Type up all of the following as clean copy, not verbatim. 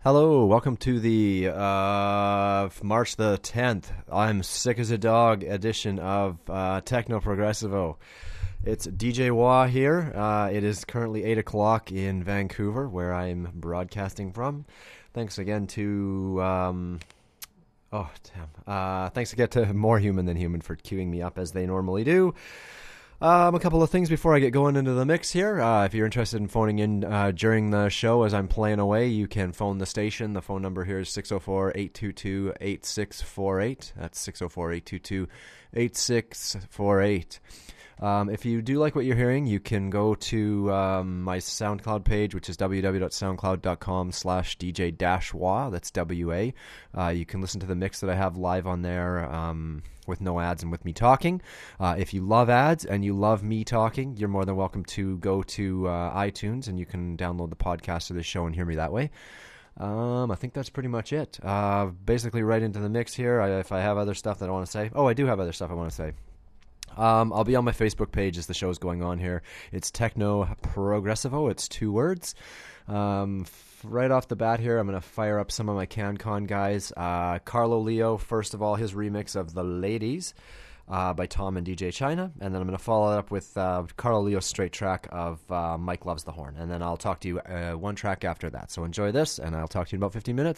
Hello, welcome to the March the 10th, I'm sick as a dog edition of Techno Progressivo. It's DJ Wah here. It is currently 8 o'clock in Vancouver, where I'm broadcasting from. Thanks again to... thanks again to More Human Than Human for queuing me up as they normally do. A couple of things before I get going into the mix here. If you're interested in phoning in during the show as I'm playing away, you can phone the station. The phone number here is 604-822-8648. That's 604-822-8648. If you do like what you're hearing, you can go to my SoundCloud page, which is www.soundcloud.com/DJ-WA. That's W-A. You can listen to the mix that I have live on there with no ads and with me talking. If you love ads and you love me talking, you're more than welcome to go to iTunes and you can download the podcast of this show and hear me that way. I think that's pretty much it. Basically right into the mix here. If I have other stuff that I want to say. Oh, I do have other stuff I want to say. I'll be on my Facebook page as the show's going on here. It's Techno Progressivo. It's 2 words. Right off the bat here, I'm going to fire up some of my CanCon guys. Carlo Leo, first of all, his remix of The Ladies by Tom and DJ China. And then I'm going to follow it up with Carlo Leo's straight track of Mike Loves the Horn. And then I'll talk to you one track after that. So enjoy this, and I'll talk to you in about 15 minutes.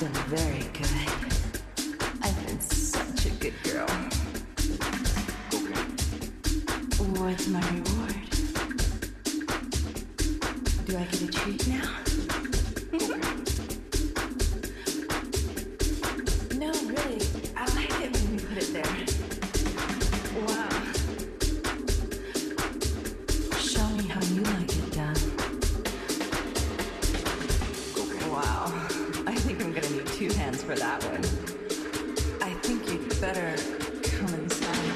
been very good. I've been such a good girl. What's my reward? Do I get a treat now? No, really, I like it when you put it there. Wow. Show me how you like it done. Wow. I think I'm gonna need 2 hands for that one. I think you'd better come inside.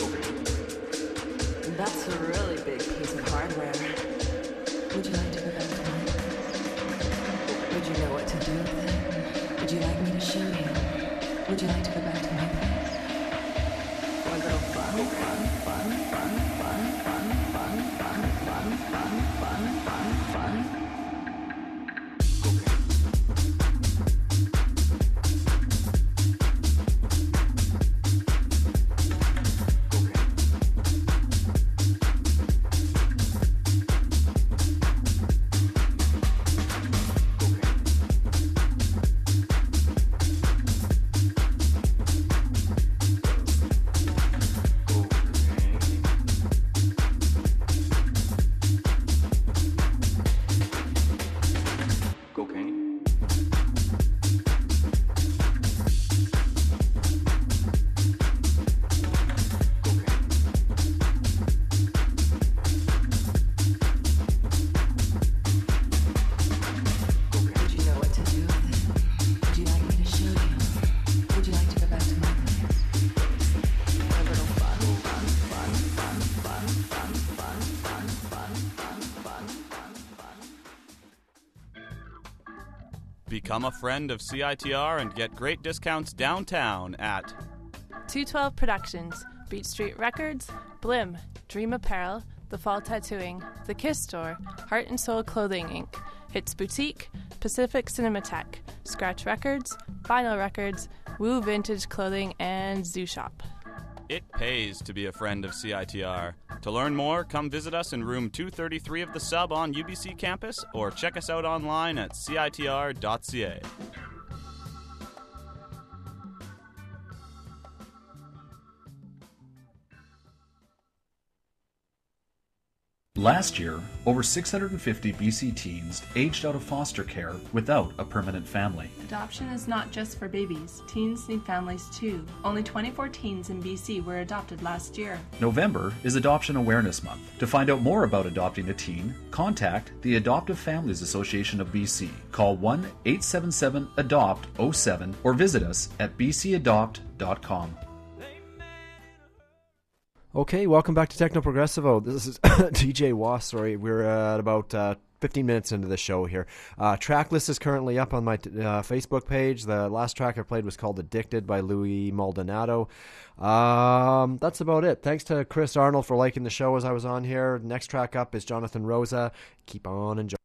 That's a really big piece of hardware. Would you like to go back to my place? Would you know what to do with it? Would you like me to show you? Would you like to go back to my place? For a little fun, fun, fun, fun, fun, fun, fun, fun, fun, fun, fun, fun, fun. Become a friend of CITR and get great discounts downtown at 212 Productions, Beach Street Records, Blim, Dream Apparel, The Fall Tattooing, The Kiss Store, Heart and Soul Clothing Inc., Hits Boutique, Pacific Cinematheque, Scratch Records, Vinyl Records, Woo Vintage Clothing, and Zoo Shop. It pays to be a friend of CITR. To learn more, come visit us in room 233 of the Sub on UBC campus or check us out online at citr.ca. Last year, over 650 BC teens aged out of foster care without a permanent family. Adoption is not just for babies. Teens need families too. Only 24 teens in BC were adopted last year. November is Adoption Awareness Month. To find out more about adopting a teen, contact the Adoptive Families Association of BC. Call 1-877-ADOPT-07 or visit us at bcadopt.com. Okay, welcome back to Techno Progressivo. This is DJ Was. Sorry, we're at about 15 minutes into the show here. Track list is currently up on my Facebook page. The last track I played was called Addicted by Louis Maldonado. That's about it. Thanks to Chris Arnold for liking the show as I was on here. Next track up is Jonathan Rosa. Keep on enjoying.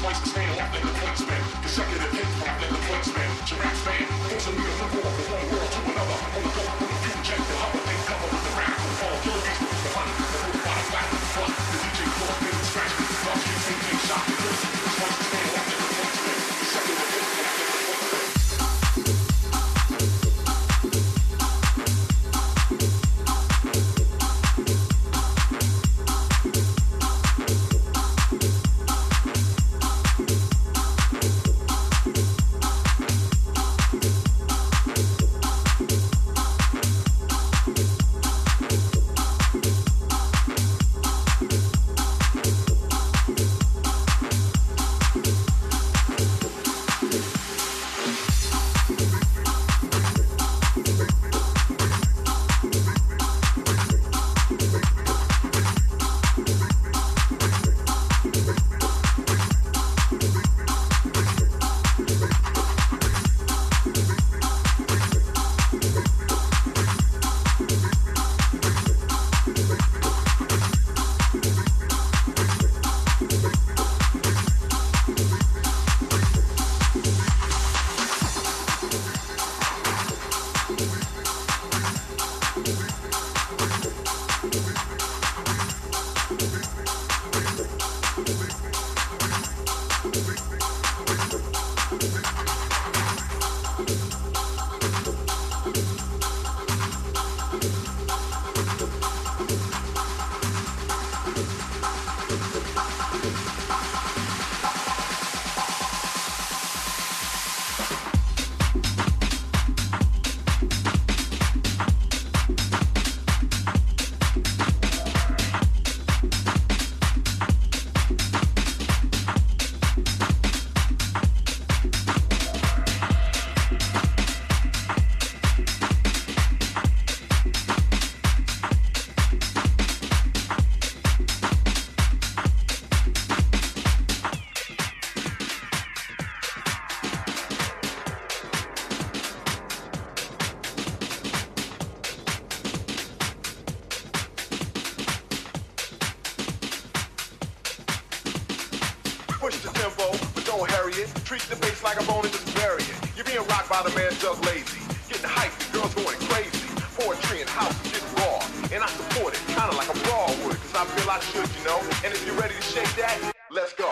Push the tempo, but don't hurry it. Treat the bass like a bone and just bury it. You're being rocked by the man Doug Lazy. Getting hyped, the girls going crazy. Poetry and house is getting raw. And I support it, kinda like a brawl would. Cause I feel I should, you know. And if you're ready to shake that, let's go.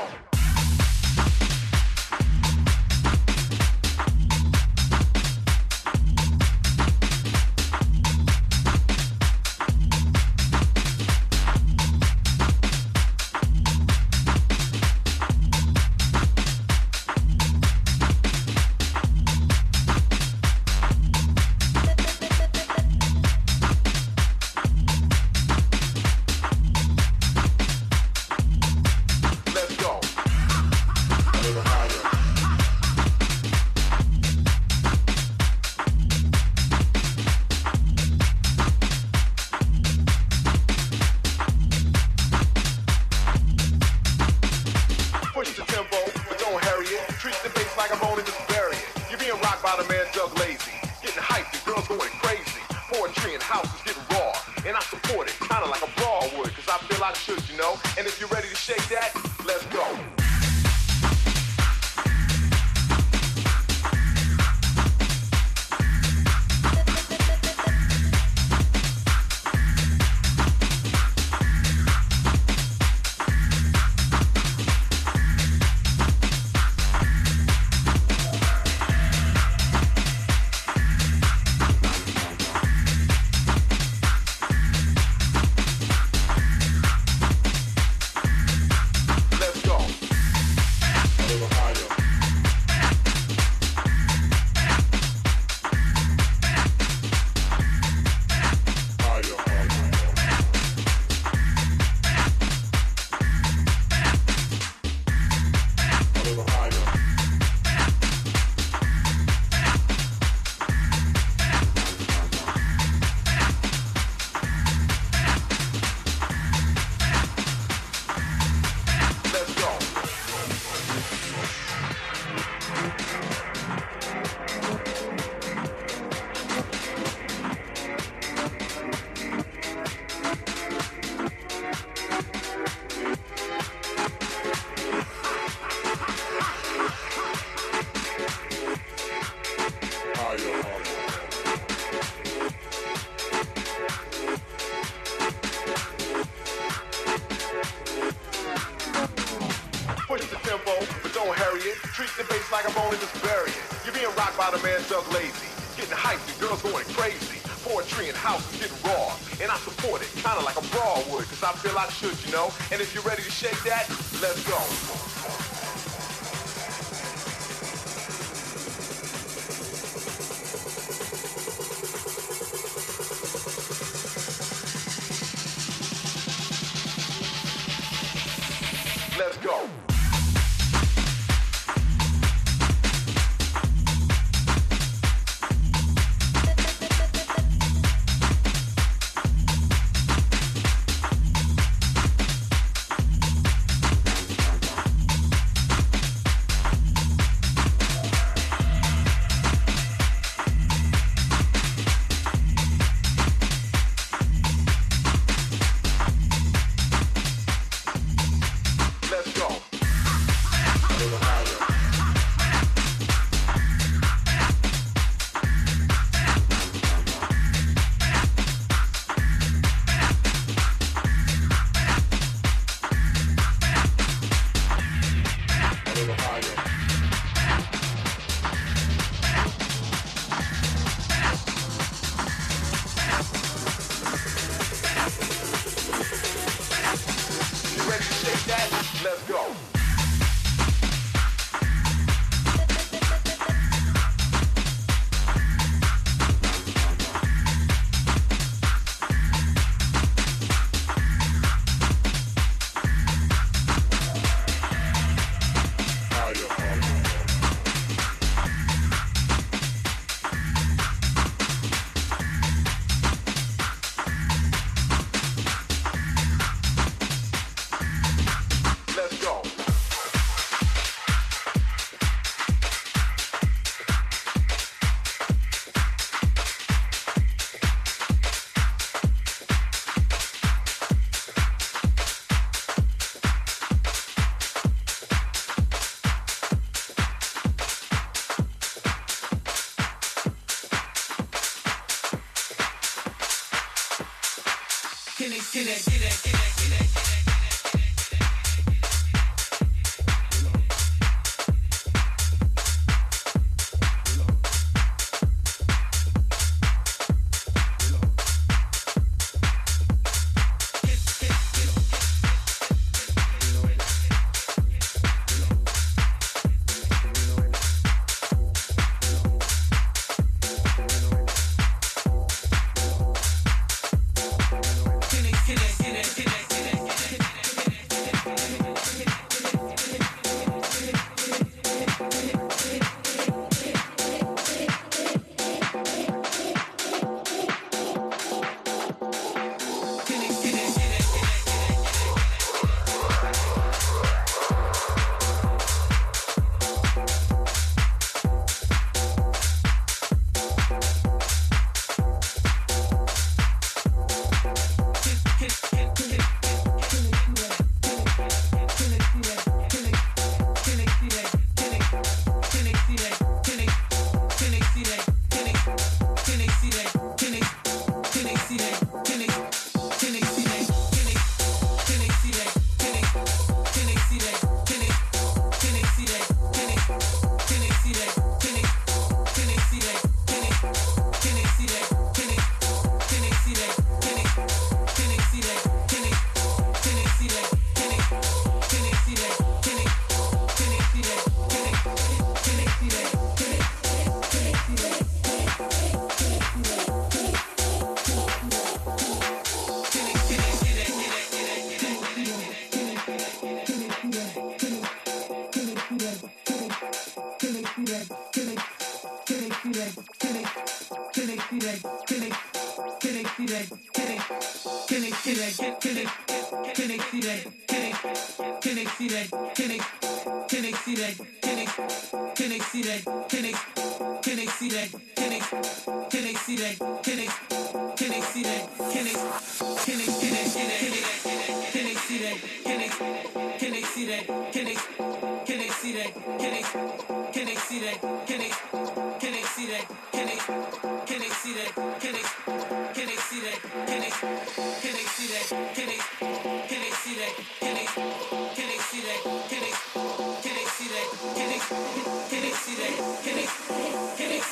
by the man Doug Lazy. Getting hyped, the girls going crazy. Poetry and house is getting raw. And I support it, kinda like a brawl would, cause I feel I should, you know. And if you're ready to shake that, let's go. Let's go. Can they see that?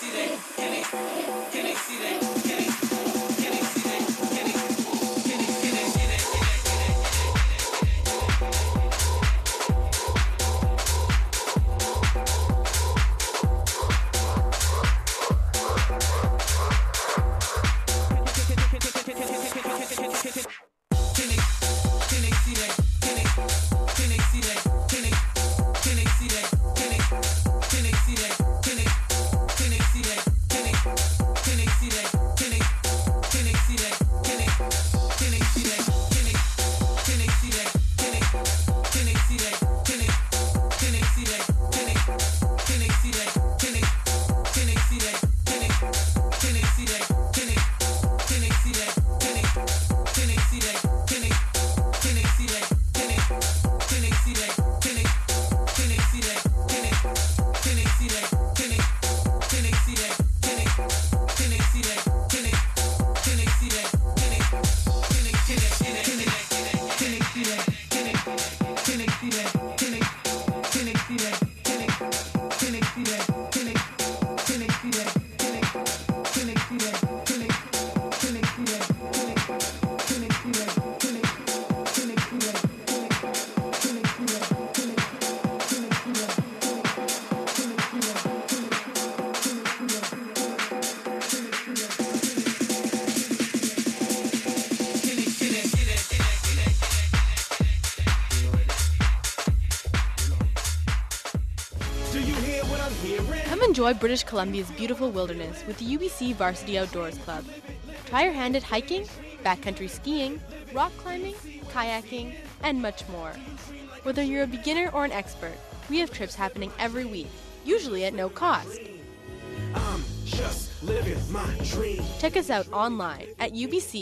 enjoy British Columbia's beautiful wilderness with the UBC Varsity Outdoors Club. Try your hand at hiking, backcountry skiing, rock climbing, kayaking, and much more. Whether you're a beginner or an expert, we have trips happening every week, usually at no cost. I'm just living my dream. Check us out online at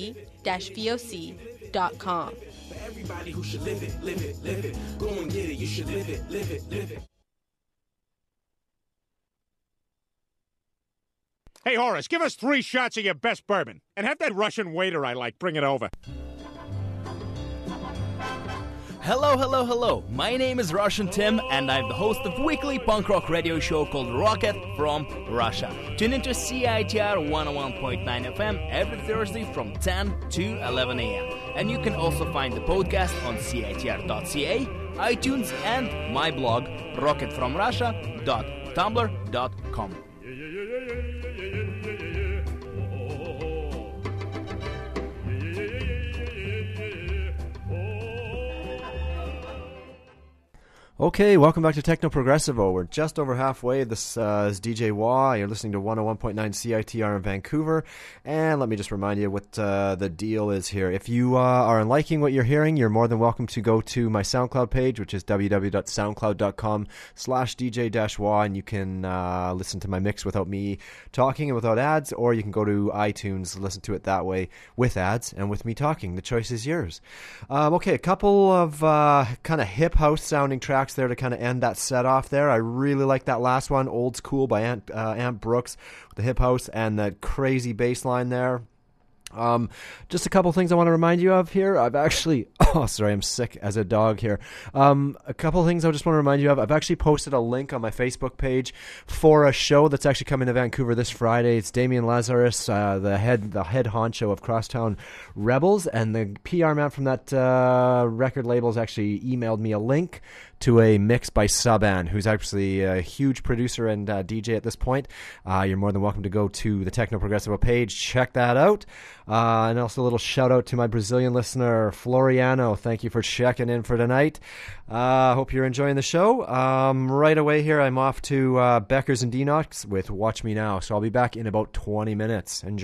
ubc-voc.com. For everybody who should live it, live it, live it. Go and get it, you should live it, live it, live it. Hey, Horace, give us 3 shots of your best bourbon. And have that Russian waiter I like bring it over. Hello, hello, hello. My name is Russian Tim, and I'm the host of weekly punk rock radio show called Rocket from Russia. Tune into CITR 101.9 FM every Thursday from 10 to 11 a.m. And you can also find the podcast on CITR.ca, iTunes, and my blog, rocketfromrussia.tumblr.com. Okay, welcome back to Techno Progressivo. We're just over halfway. This is DJ Wah. You're listening to 101.9 CITR in Vancouver. And let me just remind you what the deal is here. If you are liking what you're hearing, you're more than welcome to go to my SoundCloud page, which is www.soundcloud.com/DJ-Wah, and you can listen to my mix without me talking and without ads, or you can go to iTunes, listen to it that way with ads and with me talking. The choice is yours. Okay, a couple of kind of hip house sounding tracks there to kind of end that set off there. I really like that last one, Old School by Ant Brooks, with the hip house and that crazy bass line there. Just a couple things I want to remind you of here. I've actually, I'm sick as a dog here. A couple things I just want to remind you of. I've actually posted a link on my Facebook page for a show that's actually coming to Vancouver this Friday. It's Damien Lazarus, the head honcho of Crosstown Rebels, and the PR man from that record label has actually emailed me a link to a mix by Suban, who's actually a huge producer and DJ at this point. You're more than welcome to go to the Techno Progressivo page, check that out. And also a little shout out to my Brazilian listener, Floriano. Thank you for checking in for tonight. Hope you're enjoying the show. Right away here, I'm off to Beckers and Denox with Watch Me Now. So I'll be back in about 20 minutes. Enjoy.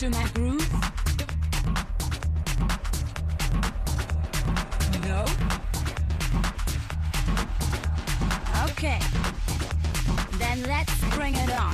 into my groove? No? Okay. Then let's bring it on.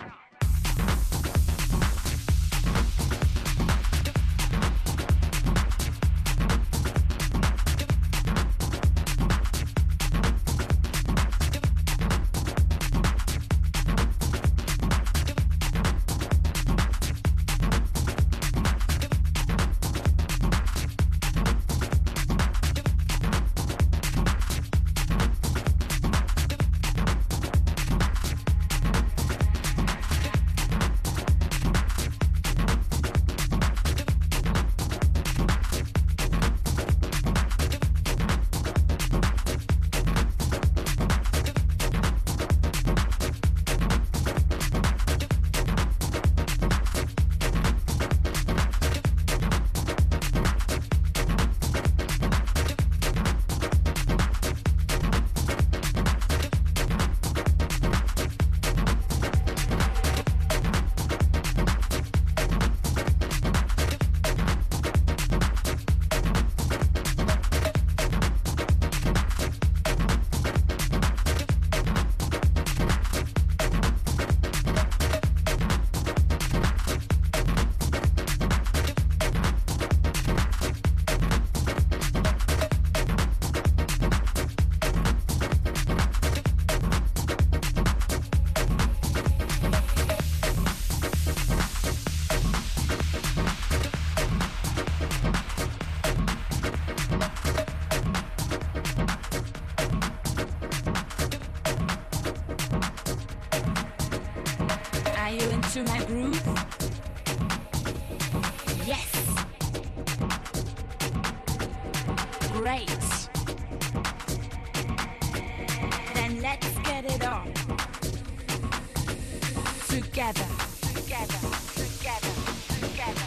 Are you into my groove? Yes. Great. Then let's get it on. Together. Together. Together. Together.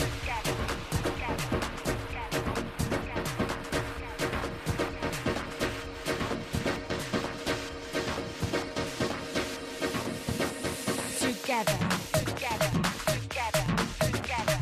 Together, together, together, together,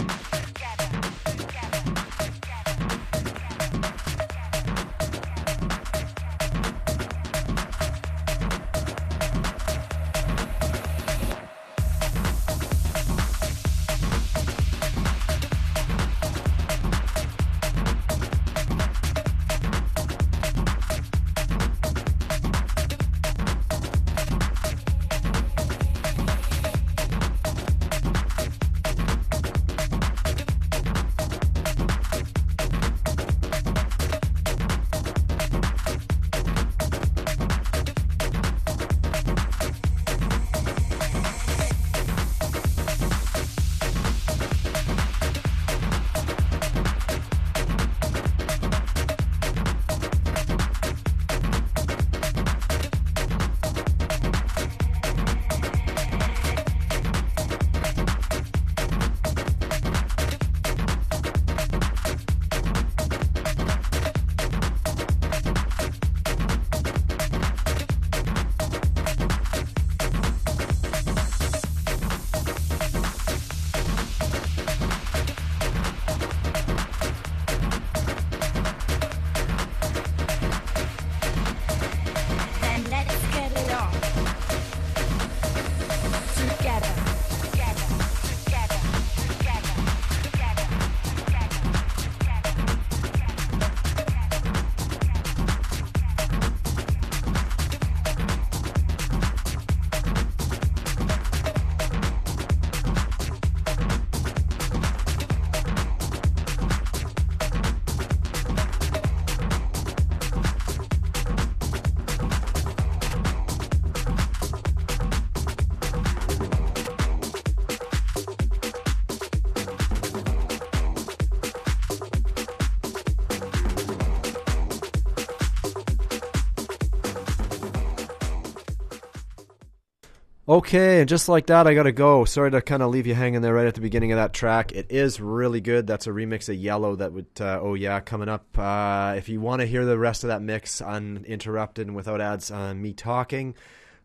Okay, and just like that, I gotta go. Sorry to kind of leave you hanging there right at the beginning of that track. It is really good. That's a remix of Yellow that would, oh yeah, coming up. If you want to hear the rest of that mix uninterrupted and without ads on me talking,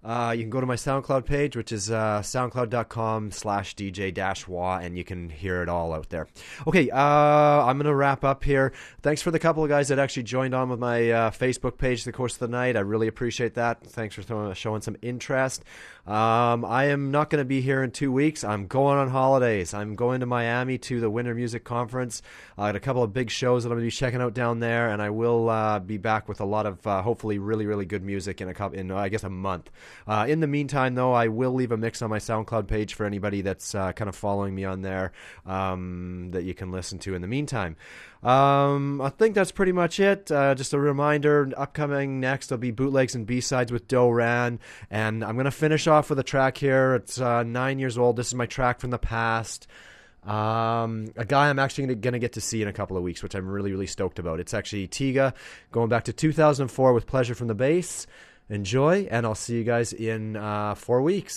You can go to my SoundCloud page, which is soundcloud.com/DJ-Wah, and you can hear it all out there. Okay, I'm going to wrap up here. Thanks for the couple of guys that actually joined on with my Facebook page the course of the night. I really appreciate that. Thanks for showing some interest. I am not going to be here in 2 weeks. I'm going on holidays. I'm going to Miami to the Winter Music Conference. I got a couple of big shows that I'm going to be checking out down there, and I will be back with a lot of hopefully really, really good music in a month. In the meantime, though, I will leave a mix on my SoundCloud page for anybody that's kind of following me on there that you can listen to in the meantime. I think that's pretty much it. Just a reminder, upcoming next will be Bootlegs and B-Sides with Doran, and I'm going to finish off with a track here. It's 9 years old. This is my track from the past. A guy I'm actually going to get to see in a couple of weeks, which I'm really, really stoked about. It's actually Tiga, going back to 2004 with Pleasure from the Bass. Enjoy, and I'll see you guys in 4 weeks.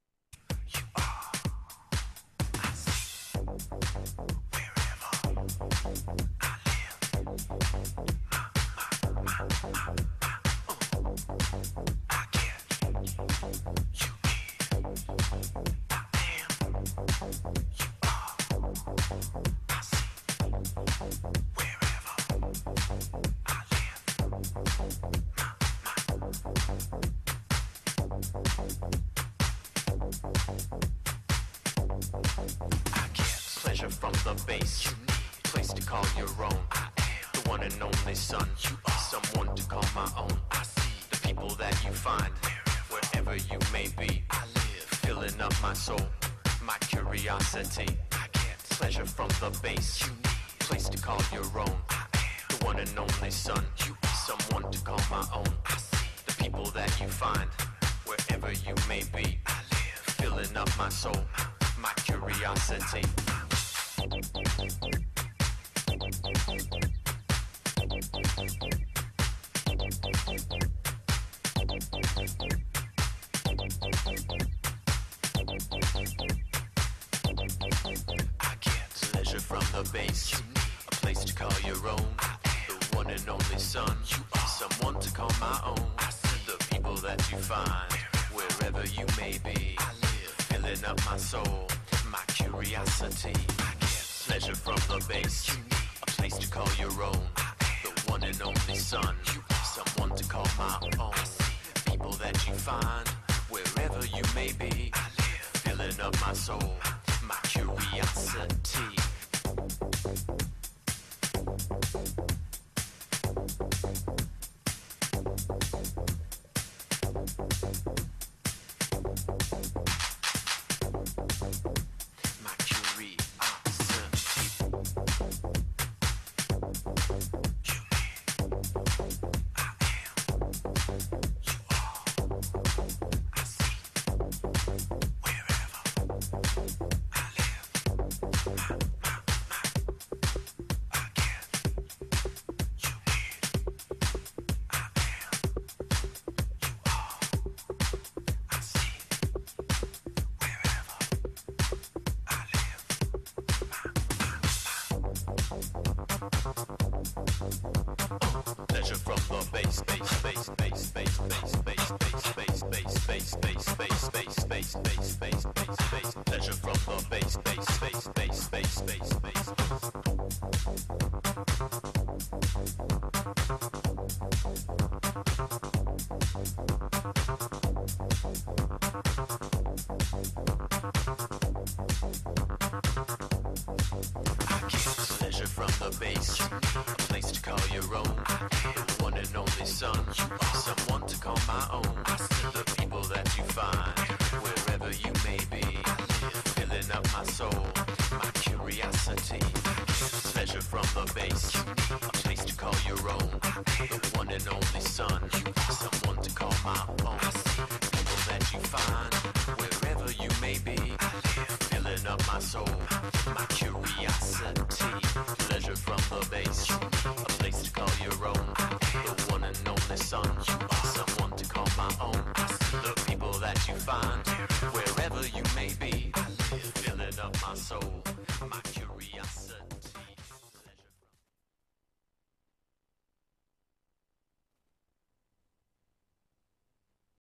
Pleasure from the bass, place to call your own. The one and only son, someone to call my own. The people that you find, wherever you may be, filling up my soul, my curiosity. Pleasure from the bass, place to call your own. The one and only son, someone to call my own. The people that you find, wherever you may be, filling up my soul, my curiosity. Pleasure from the bass, a place to call your own. The one and only son, someone to call my own. The people that you find, wherever you may be, filling up my soul, my curiosity. Pleasure from the bass, a place to call your own. The one and only son, someone to call my own. People that you find, wherever you may be, filling up my soul, my curiosity. Pleasure from the